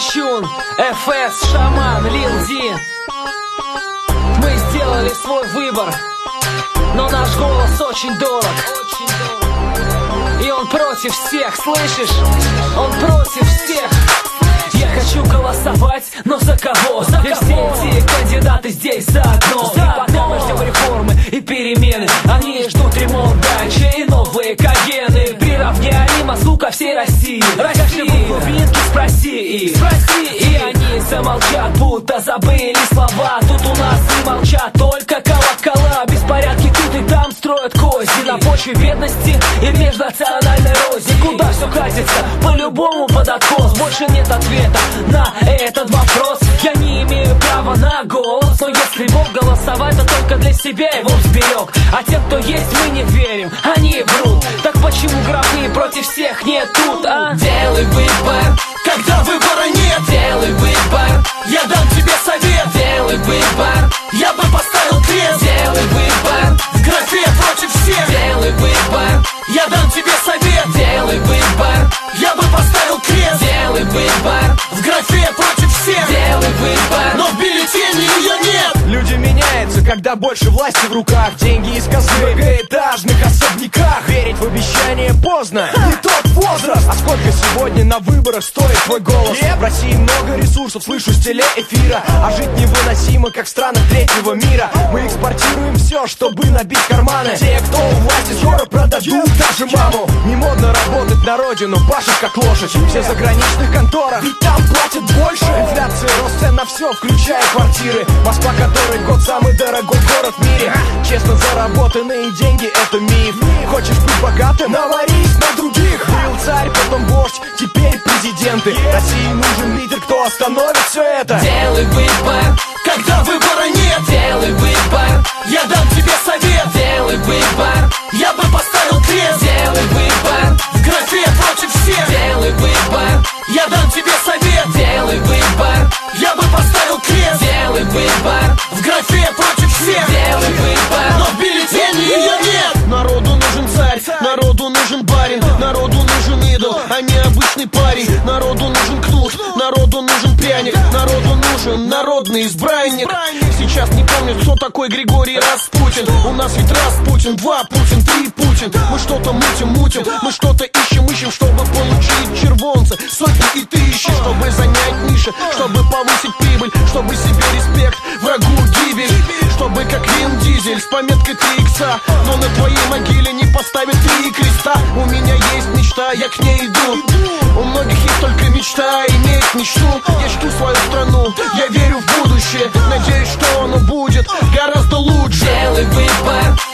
Чун, ФС, Шаман, Лил Ди. Мы сделали свой выбор, но наш голос очень дорог. И он против всех, слышишь? Он против всех. Я хочу голосовать, но за кого? И все эти кандидаты здесь заодно. И пока мы ждем реформы и перемены, они ждут ремонт дальше и новые кагены. Приравняли Москву ко всей России. Расскажи в глубинке, спроси их. И они замолчат, будто забыли слова. Тут у нас не молчат, только колокола. Беспорядки тут и там строят козни на почве бедности и межнациональной розни. Куда все катится? По-любому под откос. Больше нет ответа на этот вопрос. Я не имею права на голос, но если Бог голосовать, то только для себя его сберег. А тем, кто есть, мы не верим, они врут. Так почему гробы против всех нет тут, а? Делай выбор, когда выбора нет. Делай выбор, я дам тебе совет. Делай выбор, я бы поставил крест. Делай выбор, в графе против всех. Делай выбор, я дам тебе совет. Делай выбор, я бы поставил крест. Делай выбор, в графе против всех. Делай выбор, но в бюллетене ее нет. Люди меняются, когда больше власти в руках. Деньги из казны в многоэтажных особняках. Верить в обещание поздно, не тот возраст. А сколько сегодня на выборах стоит твой голос? В России много ресурсов, слышу с телеэфира. А жить невыносимо, как в странах третьего мира. Мы экспортируем все, чтобы набить карманы. Те, кто у власти, скоро продадут даже маму. Не модно работать на родину, пашут как лошадь. Все в заграничных конторах, ведь там платят больше. Инфляция, рост цен на все, включая квартиры. Москва, который год самый дорогой город в мире. Честно заработанные деньги — это миф. Хочешь быть богатым? Наварись на других. Был царь, потом вождь, теперь президенты. России нужен лидер, кто остановит все это. Делай выбор, когда выбора нет. Делай выбор, я дам тебе совет. Делай выбор, я бы поставил крест. Делай выбор, в графе против всех. Делай выбор, я дам тебе совет. Делай выбор, я бы поставил крест. Делай выбор, в графе против всех. Делай выбор, но в бюллетене ее нет. Народу нужен царь, народу нужен барин, народу нужен идол, а не обычный парень. Народу нужен кнут, народу нужен пряник, народу нужен народный избранник. Сейчас не помнят, кто такой Григорий Распутин. У нас ведь Распутин, 2 Путин, 3 Путин. Мы что-то мутим, мы что-то ищем, чтобы получить червонцы, сотни и тысячи, чтобы занять ниши, чтобы повысить прибыль, чтобы себе респект, врагу гибель, чтобы как Вин Дизель с пометкой 3 икса, но на твоей могиле не поставят 3 креста. У меня есть мечта, я к ней иду. У многих есть только мечта, иметь мечту. Я жду свою страну, я верю в будущее. Надеюсь, что оно будет гораздо лучше. Делай выбор,